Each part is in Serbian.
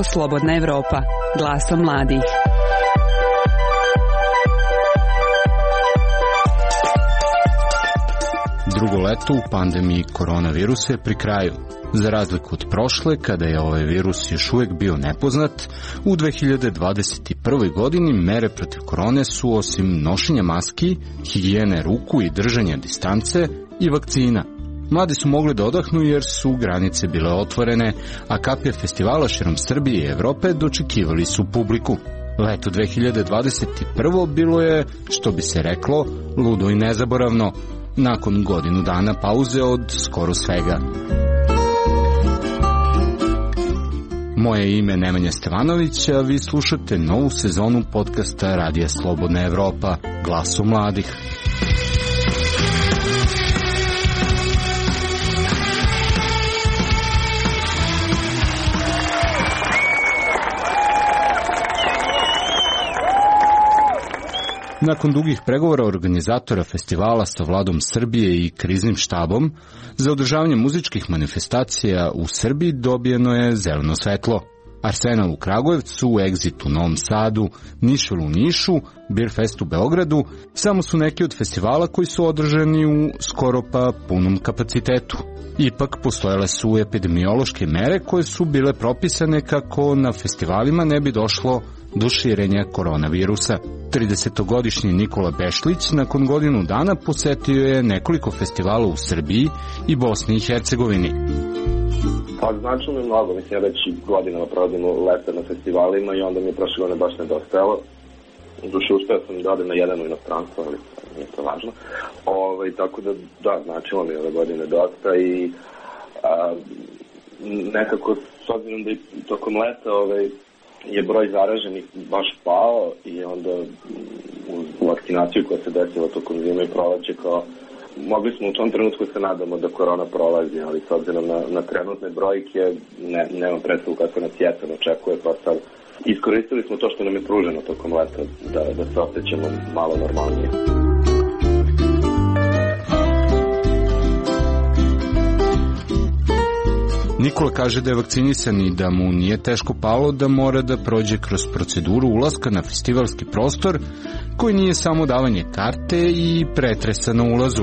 Slobodna Evropa, glasom mladih. Drugo leto u pandemiji koronavirusa je pri kraju. Za razliku od prošle, kada je ovaj virus još uvijek bio nepoznat, u 2021. godini mere protiv korone su osim nošenja maski, higijene ruku i držanja distance i vakcina. Mladi su mogli da odahnu jer su granice bile otvorene, a kapije festivala širom Srbije i Evrope dočekivali su publiku. Leto 2021. bilo je, što bi se reklo, ludo i nezaboravno, nakon godinu dana pauze od skoro svega. Moje ime je Nemanja Stevanović, a vi slušate novu sezonu podcasta Radija Slobodna Evropa, glasu mladih. Nakon dugih pregovora organizatora festivala sa vladom Srbije i kriznim štabom, za održavanje muzičkih manifestacija u Srbiji dobijeno je zeleno svetlo. Arsenal u Kragujevcu, Exit u Novom Sadu, Nišvel u Nišu, Beerfest u Beogradu, samo su neki od festivala koji su održani u skoro pa punom kapacitetu. Ipak postojale su epidemiološke mere koje su bile propisane kako na festivalima ne bi došlo do širenja koronavirusa. 30-godišnji Nikola Bešlić nakon godinu dana posetio je nekoliko festivala u Srbiji i Bosni i Hercegovini. Pa značilo mi mnogo, mislim, ja već godinama provodim leta na festivalima i onda mi je prošle godine baš nedostajalo. Duše, uspeo sam da odem na jedan u inostranstvo, ali nije to važno. Tako da, značilo mi ove godine dosta i nekako, s obzirom da i tokom leta je broj zaraženih baš pao i onda u vakcinaciju koja se desila tokom zime i proleće, kao mogli smo u tom trenutku se nadamo da korona prolazi, ali s obzirom na trenutne brojke nemam predstavu kako nas jesen očekuje, pa sad iskoristili smo to što nam je pruženo tokom leta da se osjećamo malo normalnije. Nikola kaže da je vakcinisan i da mu nije teško palo da mora da prođe kroz proceduru ulaska na festivalski prostor, koji nije samo davanje karte i pretresa na ulazu.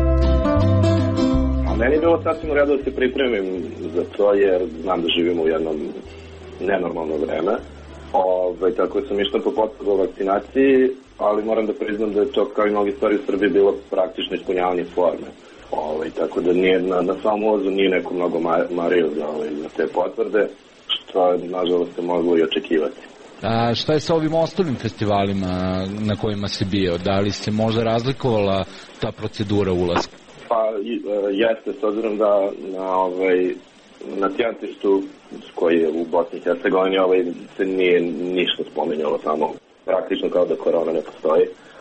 A meni je bilo sasvim u redu da se pripremim za to, jer znam da živimo u jednom nenormalno vreme. Tako sam išao po potvrdu o vakcinaciji, ali moram da priznam da je to, kao i mnogi stvari u Srbiji, bilo praktično ispunjavanje forme. Tako da nije, na samom ulazu nije neko mnogo mario za te potvrde, što nažalost se moglo i očekivati. A šta je sa ovim ostalim festivalima na kojima si bio? Da li se možda razlikovala ta procedura ulaska? Pa jeste, s obzirom da na Tijentištu koji je u Bosni i Hercegovini se nije ništa spominjalo, samo praktično kao da korona ne postoji.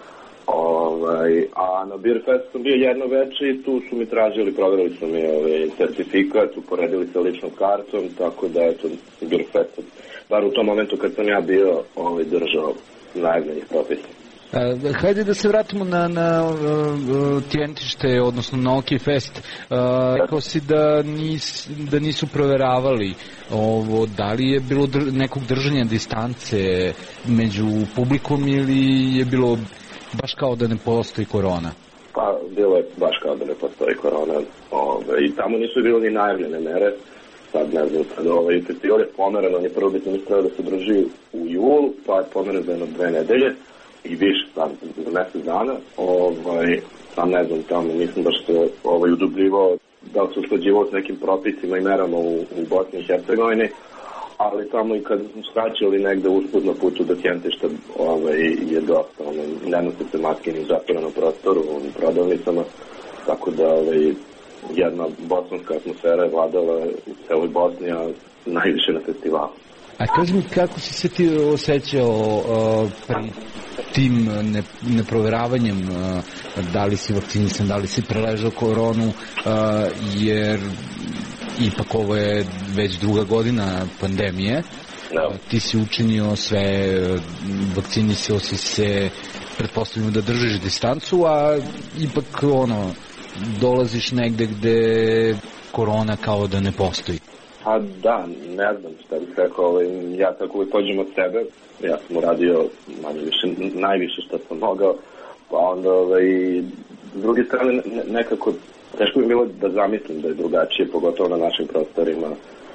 A na Beerfest sam bio jedno veče i tu su mi tražili, provjerili su mi certifikat, uporedili sa ličnom kartom, tako da je to Beerfest, bar u tom momentu kad sam ja bio držao najavljenih propisa. Hajde da se vratimo na Tijentište, odnosno na OK Fest. Rekao si da nisu proveravali ovo, da li je bilo nekog držanja distance među publikom ili je bilo baš kao da ne postoji korona? Pa, bilo je baš kao da ne postoji korona. I tamo nisu bilo ni najavljene mere. Sad ne znam, festival je pomeren, on je prvobitno mislio da se drži u julu, pa je pomeren za jedno 2 nedelje i više sad za mjesec dana. Sam ne znam, tamo nisam baš se udubljivao da se usklađivao s nekim propisima i merama u Bosni i Hercegovini, ali tamo i kad smo skraćali negde usput na putu do Tijentišta je dosta, ne nose se maske ni u zatvorenom prostoru, u prodavnicama, tako da jedna bosanska atmosfera je vladala u celoj Bosni, a najviše na festivalu. A kaži mi, kako si se ti osjećao pri tim neproveravanjem, da li si vakcinisan, da li si preležao koronu, jer ipak ovo je već druga godina pandemije, ti si učinio sve, vakcinisao si se, pretpostavljamo da držiš distancu, a ipak dolaziš negde gde korona kao da ne postoji. A da, ne znam šta bih rekao, ja tako uvijek pođem od sebe, ja sam uradio najviše što sam mogao, pa onda s druge strane nekako teško bi bilo da zamislim da je drugačije, pogotovo na našim prostorima.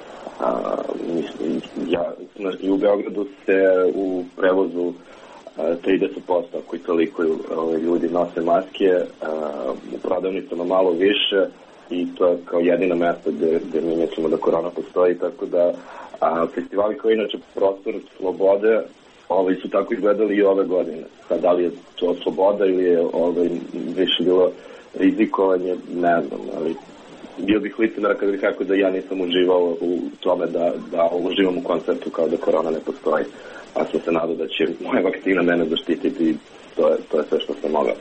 I u Beogradu se u prevozu 30%, ako i toliko ljudi nose maske, u prodavnicama malo više, i to je kao jedina mesta gde mi mislimo da korona postoji, tako da festivali koji inače prostor slobode su tako izgledali i ove godine. Sad, da li je to sloboda ili je više bilo rizikovanje, ne znam, ali bio bih licemeran kada bih rekao da ja nisam uživao u tome da uživam u koncertu kao da korona ne postoji, a sam se nadao da će moja vakcina mene zaštititi, to je sve što sam mogao.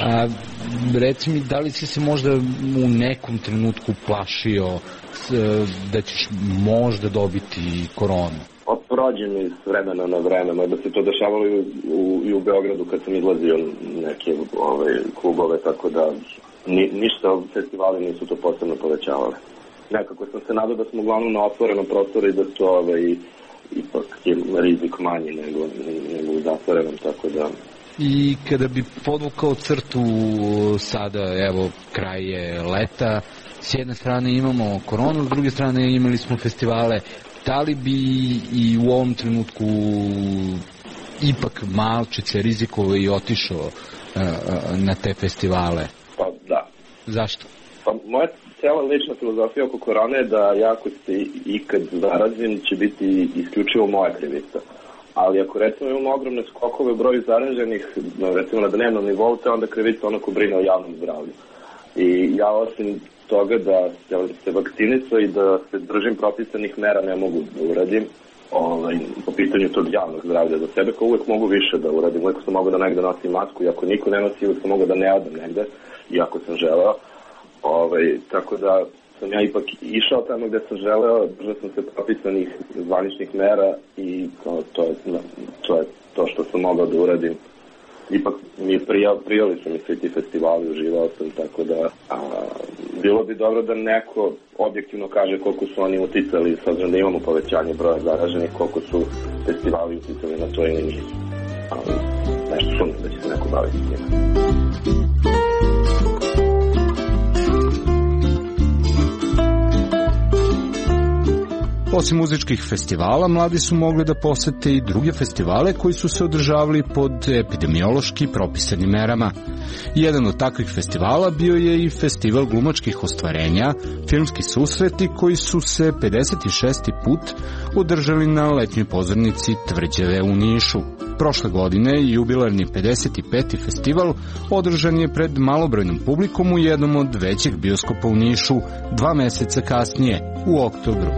Reci mi, da li si se možda u nekom trenutku plašio da ćeš možda dobiti koronu? Prođe mi s vremena na vreme, da se to dešavalo i u Beogradu kad sam izlazio neke klubove, tako da ništa festivali nisu to posebno povećavali. Nekako sam se nadao da smo uglavnom na otvorenom prostoru i da to ipak je rizik manji nego u zatvorenom, tako da... I kada bi podvukao crtu sada, evo, kraj je leta, s jedne strane imamo koronu, s druge strane imali smo festivale, da li bi i u ovom trenutku ipak malčice rizikovao i otišao na te festivale? Pa da. Zašto? Pa moja cijela lična filozofija oko korone je da ja ako se ikad zarazim će biti isključivo moja krivica. Ali ako recimo imamo ogromne skokove u broju zaraženih, recimo na dnevnom nivou, to je onda krivica ono ko brine o javnom zdravlju. I ja osim toga da se vakcinisao i da se držim propisanih mera ne mogu da uradim po pitanju tog javnog zdravlja za sebe, kao uvek mogu više da uradim. Uvek sam mogao da negde nosim masku i ako niko ne nosi, uvek sam mogao da ne odem negde, iako sam želeo. Tako da sam ja ipak išao tamo gde sam želeo, držao sam se propisanih zvaničnih mera i to je to što sam mogao da uradim. Ipak mi je prijali su mi svi ti festivali, uživao sam, tako da bilo bi dobro da neko objektivno kaže koliko su oni uticali, s obzirom da imamo povećanje broja zaraženih, koliko su festivali uticali na to ili nisu. Nešto sumnjam da će se neko baviti s njima. Osim muzičkih festivala, mladi su mogli da posete i druge festivale koji su se održavali pod epidemiološki propisanim merama. Jedan od takvih festivala bio je i festival glumačkih ostvarenja, filmski susreti koji su se 56. put održali na letnjoj pozornici Tvrđave u Nišu. Prošle godine jubilarni 55. festival održan je pred malobrojnom publikom u jednom od većih bioskopa u Nišu 2 meseca kasnije, u oktobru.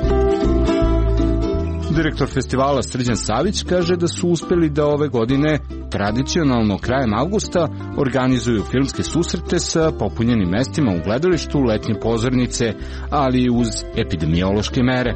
Direktor festivala Srđan Savić kaže da su uspeli da ove godine, tradicionalno krajem avgusta, organizuju filmske susrete sa popunjenim mestima u gledalištu letnje pozornice, ali uz epidemiološke mere.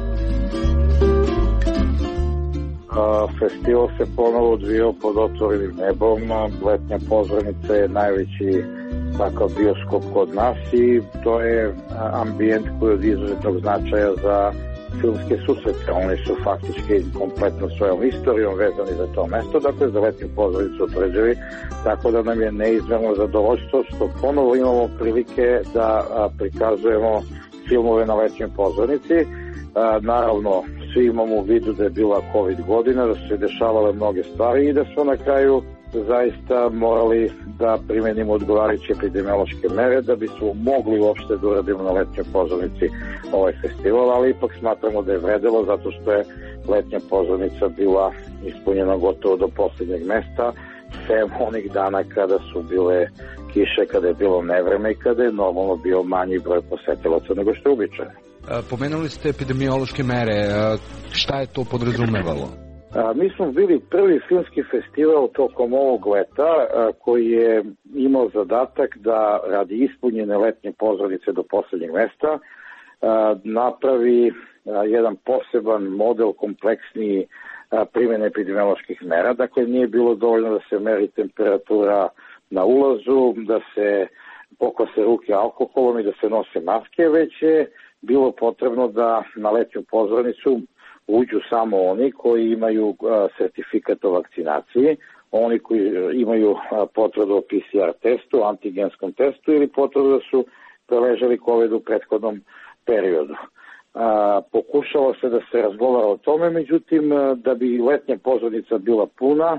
Festival se ponovo odvijao pod otvorenim nebom, letnja pozornica je najveći takav bioskop kod nas i to je ambijent koji je od izuzetnog značaja za filmske susrete. Oni su faktički kompletno svojom istorijom vezani za to mesto, dakle za letnju pozornicu u Tvrđavi, tako da nam je neizmjerno zadovoljstvo što ponovo imamo prilike da prikazujemo filmove na letnjoj pozornici. Naravno, svi imamo u vidu da je bila COVID godina, da su se dešavale mnoge stvari i da su na kraju zaista morali da primenimo odgovarajuće epidemiološke mere da bi smo mogli uopšte da uradimo na letnjoj pozornici ovaj festival, ali ipak smatramo da je vredelo zato što je letnja pozornica bila ispunjena gotovo do posljednjeg mesta, sem onih dana kada su bile kiše, kada je bilo nevreme i kada je normalno bio manji broj posetilaca nego što je uobičajeno. Pomenuli ste epidemiološke mere, šta je to podrazumevalo? Mi smo bili prvi filmski festival tokom ovog leta koji je imao zadatak da radi ispunjene letnje pozornice do poslednjeg mesta napravi jedan poseban model kompleksniji primjene epidemioloških mera. Dakle, nije bilo dovoljno da se meri temperatura na ulazu, da se pokvase ruke alkoholom i da se nose maske, već je bilo potrebno da na letnju pozornicu uđu samo oni koji imaju sertifikat o vakcinaciji, oni koji imaju potvrdu o PCR testu, antigenskom testu ili potvrdu da su preležali COVID u prethodnom periodu. Pokušalo se da se razgovara o tome, međutim, da bi letnja pozornica bila puna,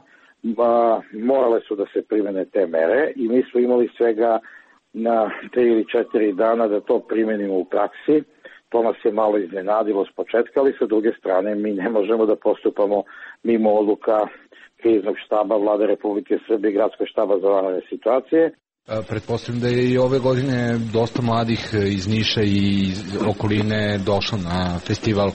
morale su da se primene te mere i mi smo imali svega na 3 ili 4 dana da to primenimo u praksi. To nas je malo iznenadilo s početka, ali sa druge strane mi ne možemo da postupamo mimo odluka kriznog štaba Vlade Republike Srbije i Gradskog štaba za vanredne situacije. Pretpostavljam da je i ove godine dosta mladih iz Niša i iz okoline došlo na festival.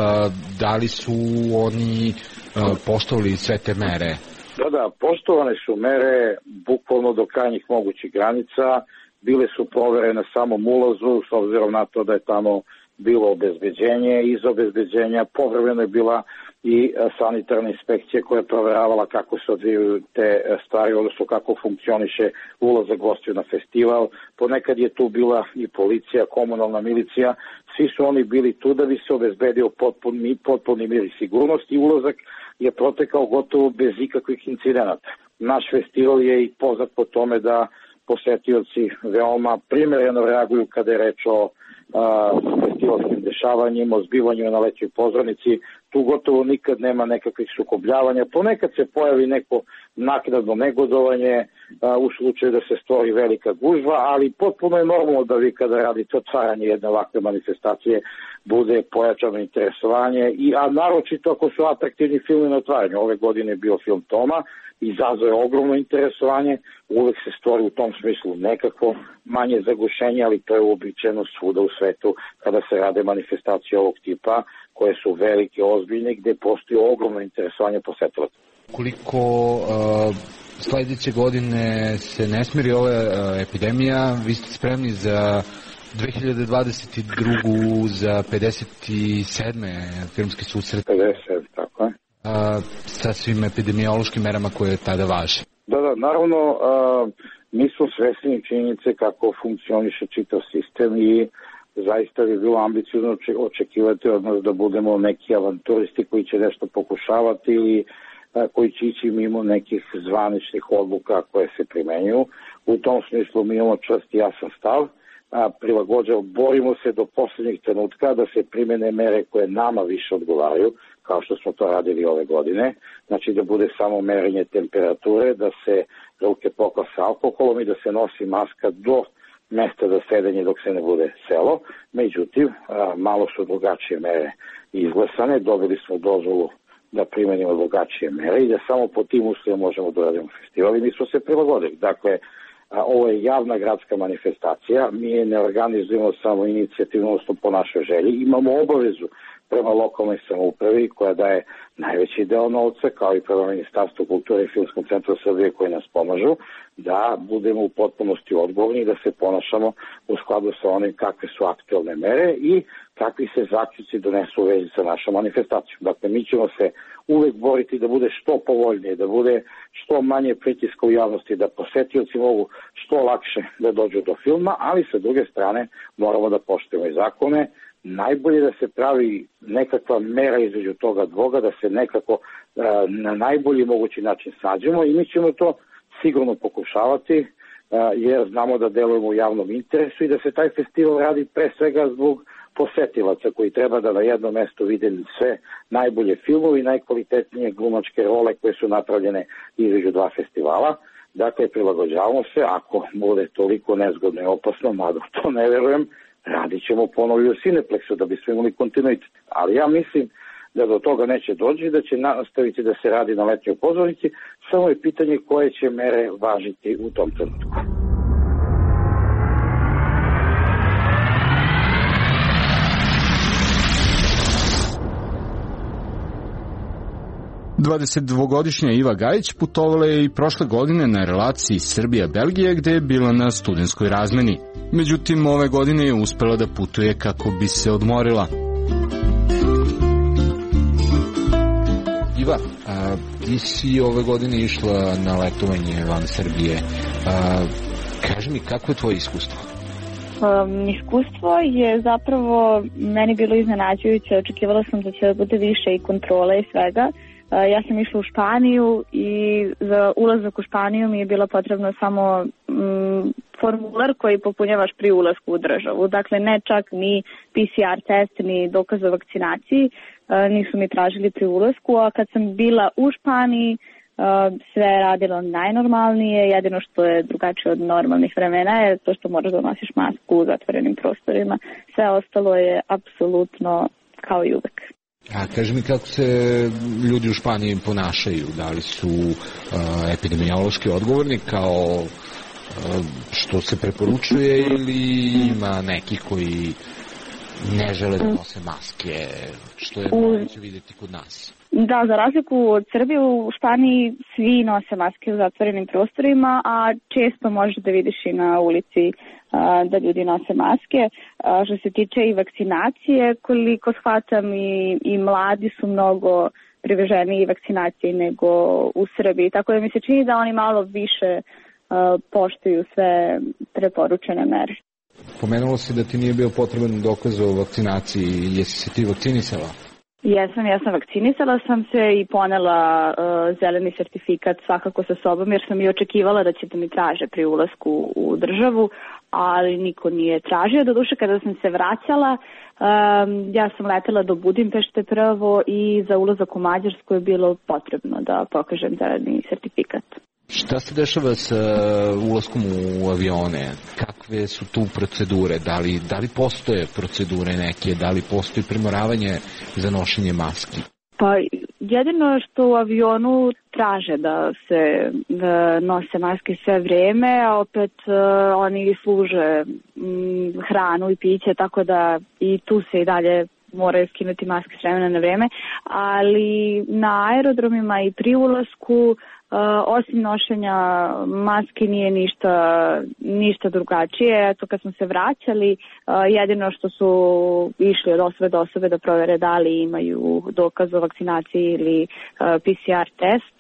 Da li su oni poštovali sve te mere? Da, poštovane su mere bukvalno do krajnjih mogućih granica. Bile su provere na samom ulazu, s obzirom na to da je tamo bilo obezbeđenje. Iz obezbeđenja povremeno je bila i sanitarna inspekcija koja je proveravala kako se odvijaju te stvari, odnosno kako funkcioniše ulazak gostiju na festival. Ponekad je tu bila i policija, komunalna milicija. Svi su oni bili tu da bi se obezbedio potpuni mir i sigurnost i ulazak je protekao gotovo bez ikakvih incidenata. Naš festival je i poznat po tome da posetioci veoma primereno reaguju kada je reč o festivalskim dešavanjima, o zbivanju na letnjoj pozornici. Tu gotovo nikad nema nekakvih sukobljavanja. Ponekad se pojavi neko naknadno negodovanje u slučaju da se stvori velika gužva, ali potpuno je normalno da vi kada radite otvaranje jedne ovakve manifestacije bude pojačano interesovanje, a naročito ako su atraktivni filmi na otvaranju. Ove godine je bio film Toma, izazvao je ogromno interesovanje, uvek se stvori u tom smislu nekakvo manje zagušenje, ali to je uobičajeno svuda u svetu kada se rade manifestacije ovog tipa, koje su velike, ozbiljne, gde postoji ogromno interesovanje posetilaca. Koliko sledeće godine se ne smiri ova epidemija, vi ste spremni za 2022. za 57. filmski susret? 57, tako je. Sa svim epidemiološkim merama koje tada važe. Da, naravno, mi smo svesni činjenice kako funkcioniše čitav sistem i zaista bi bilo ambiciozno očekivati od nas da budemo neki avanturisti koji će nešto pokušavati ili koji će ići mimo nekih zvaničnih odluka koje se primenjuju. U tom smislu mi imamo čvrst i jasan stav, borimo se do poslednjih trenutka da se primene mere koje nama više odgovaraju, kao što smo to radili ove godine, znači da bude samo merenje temperature, da se ruke pokose alkoholom i da se nosi maska do mesta za sedenje dok se ne bude selo. Međutim, malo su drugačije mere izglasane, dobili smo dozvolu da primenimo drugačije mere i da samo po tim uslovima možemo da radimo festival i mi smo se prilagodili. Dakle, ovo je javna gradska manifestacija, mi je ne organizujemo samo inicijativno, odnosno po našoj želji, imamo obavezu prema lokalnoj samoupravi koja daje najveći deo novca, kao i prema Ministarstvu kulture i Filmskom centru Srbije koji nas pomažu, da budemo u potpunosti odgovorni i da se ponašamo u skladu sa onim kakve su aktuelne mere i kakvi se zaključci donesu u vezi sa našom manifestacijom. Dakle, mi ćemo se uvek boriti da bude što povoljnije, da bude što manje pritiska u javnosti, da posetioci mogu što lakše da dođu do filma, ali sa druge strane moramo da poštujemo i zakone. Najbolje da se pravi nekakva mera između toga dvoga, da se nekako na najbolji mogući način snađemo i mi ćemo to sigurno pokušavati jer znamo da delujemo u javnom interesu i da se taj festival radi pre svega zbog posetilaca koji treba da na jednom mestu vide sve najbolje filmove i najkvalitetnije glumačke role koje su napravljene između dva festivala. Dakle, prilagođavamo se, ako bude toliko nezgodno i opasno, mada to ne verujem, radit ćemo ponovo u Cineplexu da bismo imali kontinuitet. Ali ja mislim da do toga neće doći, da će nastaviti da se radi na letnjoj pozornici, samo je pitanje koje će mere važiti u tom trenutku. Dvadesetdvogodišnja Iva Gajić putovala je i prošle godine na relaciji Srbija-Belgija gde je bila na studentskoj razmeni. Međutim, ove godine je uspela da putuje kako bi se odmorila. Iva, ti si ove godine išla na letovanje van Srbije. Kaži mi, kako je tvoje iskustvo? Iskustvo je zapravo meni bilo iznenađujuće. Očekivala sam da će bude više i kontrole i svega. Ja sam išla u Španiju i za ulazak u Španiju mi je bilo potrebno samo formular koji popunjavaš pri ulasku u državu. Dakle, ne čak ni PCR test, ni dokaz o vakcinaciji nisu mi tražili pri ulasku, a kad sam bila u Španiji sve je radilo najnormalnije, jedino što je drugačije od normalnih vremena je to što moraš da nosiš masku u zatvorenim prostorima. Sve ostalo je apsolutno kao i uvek. A kaži mi kako se ljudi u Španiji ponašaju, da li su epidemiološki odgovorni kao što se preporučuje ili ima neki koji ne žele da nose maske, što je moguće vidjeti kod nas? Da, za razliku od Srbije, u Španiji svi nose maske u zatvorenim prostorima, a često možeš da vidiš i na ulici da ljudi nose maske. Što se tiče i vakcinacije, koliko shvatam i mladi su mnogo priveženiji vakcinaciji nego u Srbiji. Tako da mi se čini da oni malo više poštuju sve preporučene mere. Pomenulo si da ti nije bio potreban dokaz o vakcinaciji. Jesi se ti vakcinisala? Jesam vakcinisala sam se i ponela zeleni sertifikat svakako sa sobom jer sam i očekivala da će da mi traže pri ulasku u državu, ali niko nije tražio. Doduše kada sam se vraćala, ja sam letela do Budimpešte prvo i za ulazak u Mađarsku je bilo potrebno da pokažem zeleni sertifikat. Šta se dešava sa ulaskom u avione? Kakve su tu procedure? Da li postoje procedure neke? Da li postoji primoravanje za nošenje maski? Pa jedino što u avionu traže da se nose maske sve vreme, a opet oni služe hranu i piće, tako da i tu se i dalje moraju skinuti maske s vremena na vreme, ali na aerodromima i pri ulasku osim nošenja maske nije ništa drugačije. Eto, kad smo se vraćali, jedino što su išli od osobe do osobe da provere da li imaju dokaz o vakcinaciji ili PCR test.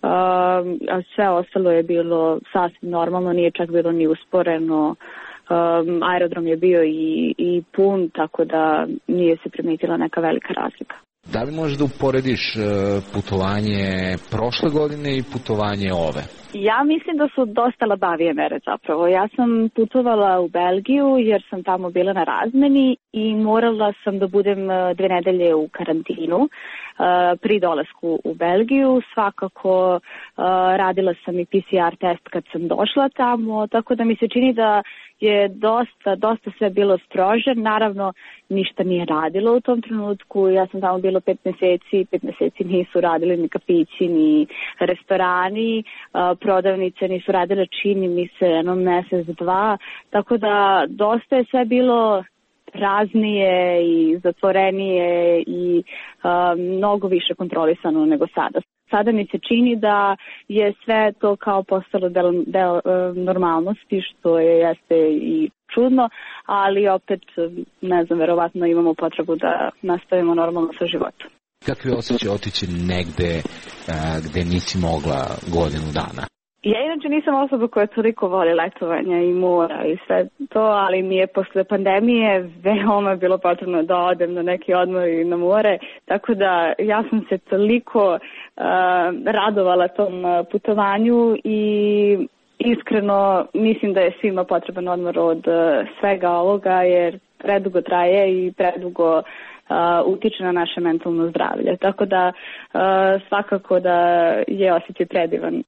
A sve ostalo je bilo sasvim normalno, nije čak bilo ni usporeno. Aerodrom je bio i pun, tako da nije se primetila neka velika razlika. Da li možeš da uporediš putovanje prošle godine i putovanje ove? Ja mislim da su dosta labavije mere zapravo. Ja sam putovala u Belgiju jer sam tamo bila na razmeni i morala sam da budem 2 nedelje u karantinu pri dolasku u Belgiju. Svakako radila sam i PCR test kad sam došla tamo, tako da mi se čini da je dosta sve bilo strože. Naravno, ništa nije radilo u tom trenutku. Ja sam tamo bila 5 meseci nisu radili ni kafići, ni restorani, prodavnice nisu radile, čini mi se, jedno mesec, 2, tako da dosta je sve bilo praznije i zatvorenije i mnogo više kontrolisano nego sada. Sada mi se čini da je sve to kao postalo deo normalnosti, što jeste i čudno, ali opet, ne znam, verovatno imamo potrebu da nastavimo normalno sa životom. Kakvi osjećaj otići negde gde nisi mogla godinu dana? Ja inače nisam osoba koja toliko voli letovanja i mora i sve to, ali mi je posle pandemije veoma bilo potrebno da odem na neki odmor i na more, tako da ja sam se toliko radovala tom putovanju i iskreno mislim da je svima potreban odmor od svega ovoga jer predugo traje i predugo utiče na naše mentalno zdravlje. Tako da svakako da je osjećaj predivan.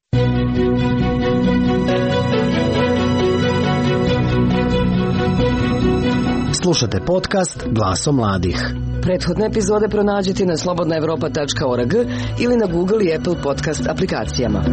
Slušate podcast Glasom mladih. Prethodne epizode pronađite na slobodnaevropa.org ili na Google i Apple podcast aplikacijama.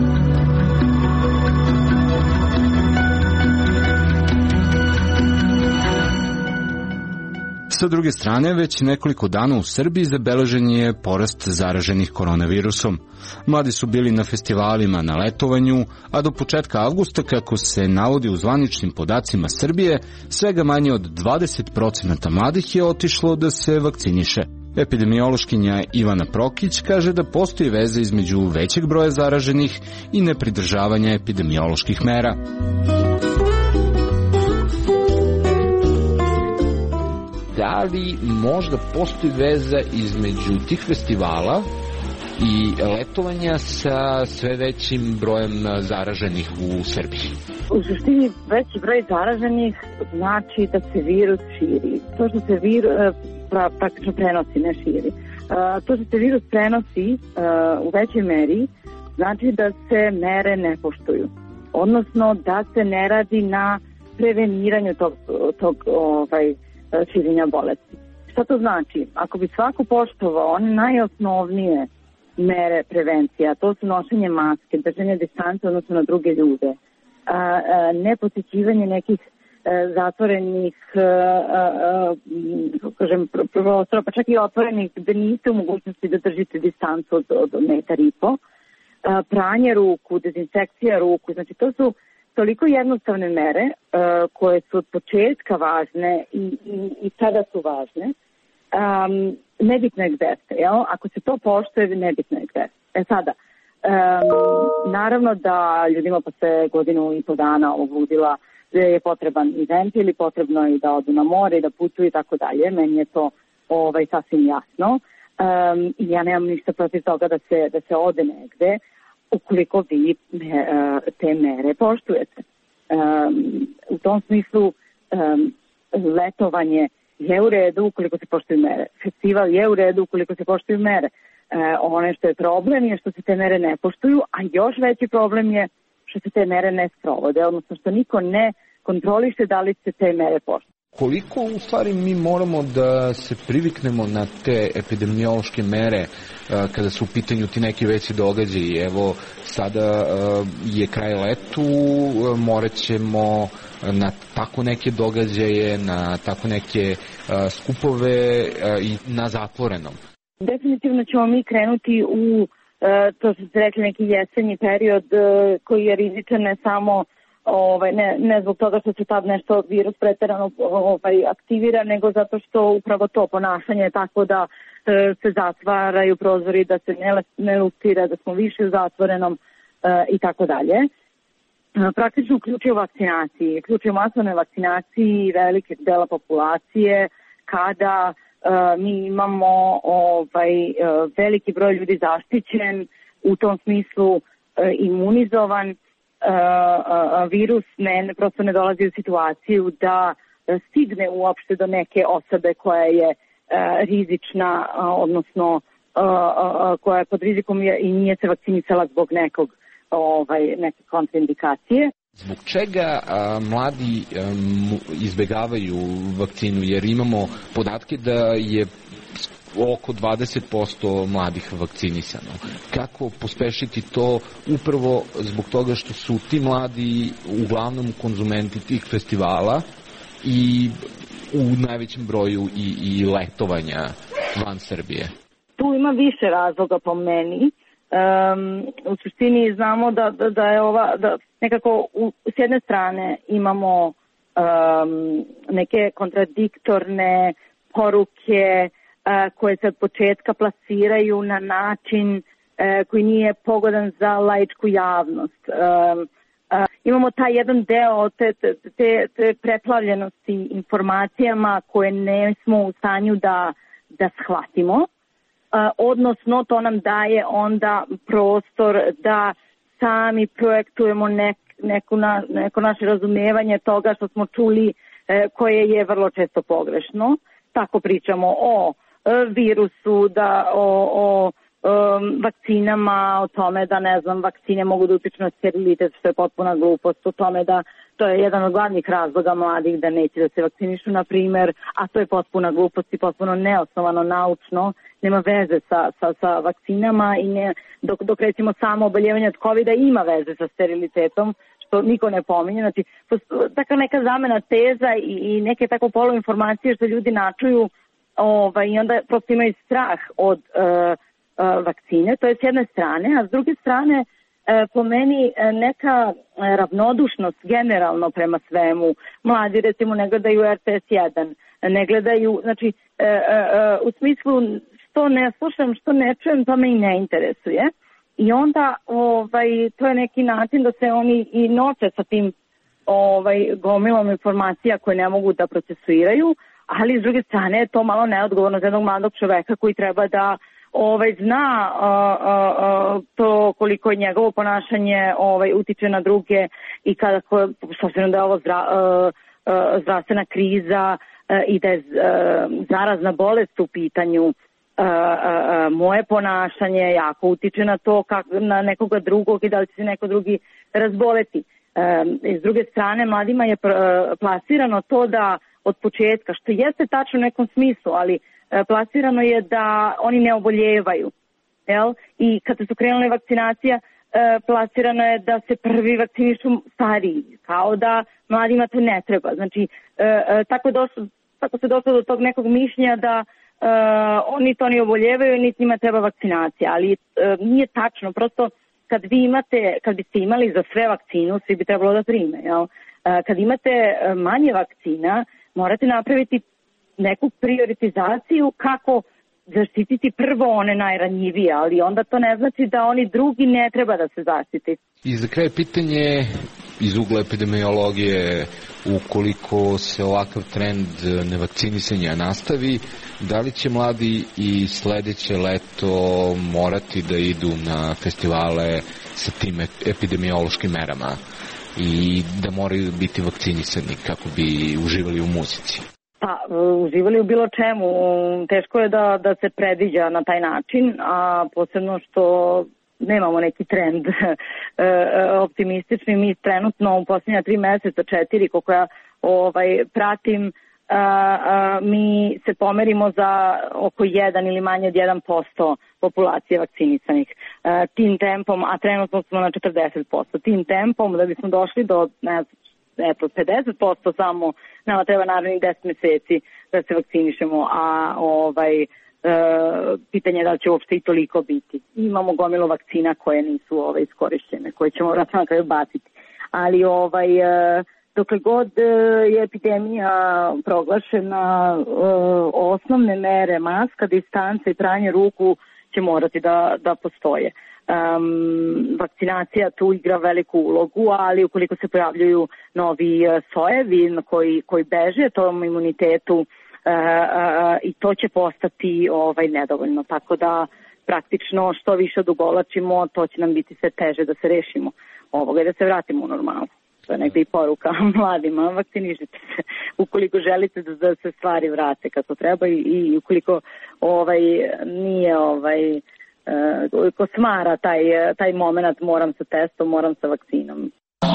Sa druge strane, već nekoliko dana u Srbiji zabeležen je porast zaraženih koronavirusom. Mladi su bili na festivalima, na letovanju, a do početka avgusta, kako se navodi u zvaničnim podacima Srbije, svega manje od 20% mladih je otišlo da se vakciniše. Epidemiološkinja Ivana Prokić kaže da postoji veza između većeg broja zaraženih i nepridržavanja epidemioloških mera. da li možda postoji veza između tih festivala i letovanja sa sve većim brojem zaraženih u Srbiji? U suštini veći broj zaraženih znači da se virus širi. To što se virus praktično prenosi, ne širi. To što se virus prenosi u većoj meri znači da se mere ne poštuju. Odnosno da se ne radi na preveniranju tog širenja bolesti. Šta to znači? Ako bi svako poštovao one najosnovnije mere prevencija, to su nošenje maske, držanje distance odnosno na druge ljude, ne posjećivanje nekih zatvorenih prostora, pa čak i otvorenih gde niste u mogućnosti da držite distancu od 1,5 metra, pranje ruku, dezinfekcija ruku, znači to su toliko jednostavne mere koje su od početka važne i sada su važne. Nebitno je gde ste, jel? Ako se to poštuje, nebitno je gde ste. Sada, naravno da ljudima posle 1,5 dana ovog ludila je potreban i ventil, potrebno je da odu na more i da putuju i tako dalje. Meni je to sasvim jasno. Ja nemam ništa protiv toga da se ode negde ukoliko vi te mere poštujete. U tom smislu letovanje je u redu ukoliko se poštuju mere. Festival je u redu ukoliko se poštuju mere. Ono što je problem je što se te mere ne poštuju, a još veći problem je što se te mere ne sprovode, odnosno što niko ne kontroliše da li se te mere poštuju. Koliko u stvari mi moramo da se priviknemo na te epidemiološke mere kada su u pitanju ti neki veći događaji? Evo, sada je kraj letu, morat ćemo na tako neke događaje, na tako neke skupove i na zatvorenom. Definitivno ćemo mi krenuti u, to što ste rekli, neki jesenji period koji je rizičan ne samo ne zbog toga što se tad nešto virus preterano aktivira, nego zato što upravo to ponašanje je tako da se zatvaraju prozori, da se ne lustira, da smo više u zatvorenom i tako dalje. Praktično uključuje vakcinaciji, uključuje masovne vakcinaciji velike dela populacije kada mi imamo veliki broj ljudi zaštićen, u tom smislu imunizovan, virus prosto ne dolazi u situaciju da stigne uopšte do neke osobe koja je rizična, odnosno koja je pod rizikom i nije se vakcinisala zbog neke kontraindikacije. Zbog čega mladi izbegavaju vakcinu? Jer imamo podatke da je oko 20% mladih vakcinisano. Kako pospešiti to upravo zbog toga što su ti mladi uglavnom konzumenti tih festivala i u najvećem broju i letovanja van Srbije? Tu ima više razloga po meni. U suštini znamo da je nekako s jedne strane imamo neke kontradiktorne poruke koje se od početka plasiraju na način koji nije pogodan za laičku javnost. Imamo taj jedan deo te preplavljenosti informacijama koje ne smo u stanju da shvatimo, odnosno to nam daje onda prostor da sami projektujemo neko naše razumevanje toga što smo čuli, koje je vrlo često pogrešno. Tako pričamo o virusu, o vakcinama, o tome da, vakcine mogu da utiču na sterilitet, što je potpuna glupost, o tome da to je jedan od glavnih razloga mladih da neće da se vakcinišu, na primer, a to je potpuna glupost i potpuno neosnovano naučno, nema veze sa vakcinama i dok recimo samo oboljevanje od COVID-a ima veze sa sterilitetom, što niko ne pominje. Znači, takva neka zamena teza i neke tako poluinformacije što ljudi načuju i onda prosto imaju strah od vakcine, to je s jedne strane, a s druge strane po meni neka ravnodušnost generalno prema svemu. Mladi recimo ne gledaju RTS 1, ne gledaju, znači u smislu što ne slušam, što ne čujem, to me i ne interesuje. I onda to je neki način da se oni i noće sa tim gomilom informacija koje ne mogu da procesuiraju, ali s druge strane je to malo neodgovorno za jednog mladog čoveka koji treba da zna to koliko je njegovo ponašanje utiče na druge i kada, s obzirom da je ovo zdravstvena kriza i da je zarazna bolest u pitanju, moje ponašanje jako utiče na to na nekoga drugog i da li će se neko drugi razboleti. S druge strane, mladima je plasirano to da od početka, što jeste tačno u nekom smislu, ali plasirano je da oni ne oboljevaju. Jel? I kada su krenule vakcinacija, plasirano je da se prvi vakcinišu stariji, kao da mladima to ne treba. Znači, tako se došlo do tog nekog mišljenja da oni to ne oboljevaju, niti njima treba vakcinacija, ali nije tačno. Prosto kad biste imali za sve vakcinu, svi bi trebalo da prime. Jel? Kad imate manje vakcina, morate napraviti neku prioritizaciju kako zaštititi prvo one najranjivije, ali onda to ne znači da oni drugi ne treba da se zaštiti. I za kraj pitanje iz ugla epidemiologije, ukoliko se ovakav trend nevakcinisanja nastavi, da li će mladi i sledeće leto morati da idu na festivale sa tim epidemiološkim merama i da moraju biti vakcinisani kako bi uživali u muzici? Pa, uživali u bilo čemu. Teško je da se predviđa na taj način, a posebno što nemamo neki trend optimistični. Mi trenutno u posljednja 3 meseca, 4, koliko ja pratim, mi se pomerimo za oko 1 ili manje od 1% populacije vakcinisanih. Tim tempom, a trenutno smo na 40%, tim tempom da bismo došli do 50% samo, nama treba naravno 10 meseci da se vakcinišemo, a pitanje je da li će uopšte i toliko biti. Imamo gomilu vakcina koje nisu iskorišćene, koje ćemo vratno na kraju baciti. Ali dokle god je epidemija proglašena, osnovne mere, maska, distanca i pranje ruku će morati da postoje. Vakcinacija tu igra veliku ulogu, ali ukoliko se pojavljuju novi sojevi koji beže tom imunitetu, i to će postati nedovoljno. Tako da praktično što više odugovlačimo, to će nam biti sve teže da se rešimo ovoga i da se vratimo u normalu. To je negdje i poruka mladima, vakcinišite se ukoliko želite da se stvari vrate kako treba i ukoliko nije ko smara taj moment, moram sa testom, moram sa vakcinom.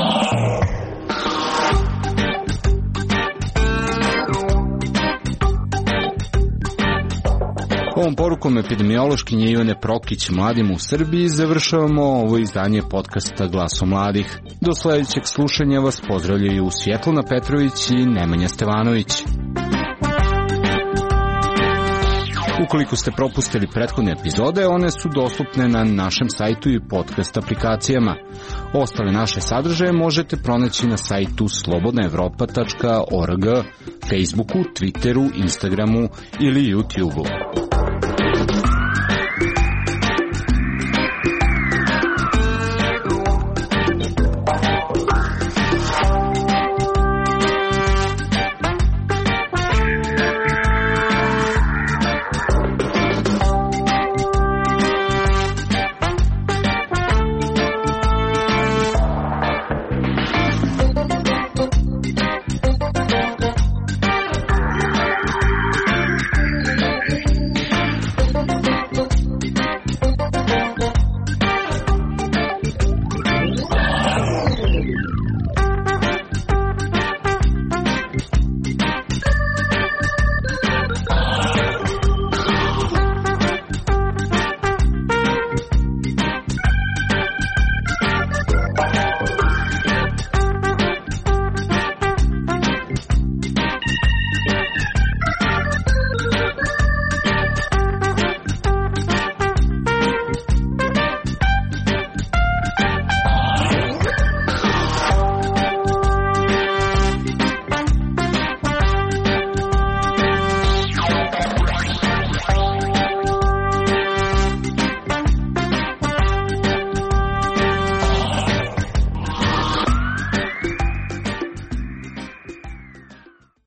Ovom porukom epidemiološkinje Ivane Prokić mladima u Srbiji završavamo ovo izdanje podcasta Glasom mladih. Do sledećeg slušanja vas pozdravljaju Svjetlana Petrović i Nemanja Stevanović. Ukoliko ste propustili prethodne epizode, one su dostupne na našem sajtu i podcast aplikacijama. Ostale naše sadržaje možete pronaći na sajtu slobodnaevropa.org, Facebooku, Twitteru, Instagramu ili YouTubeu.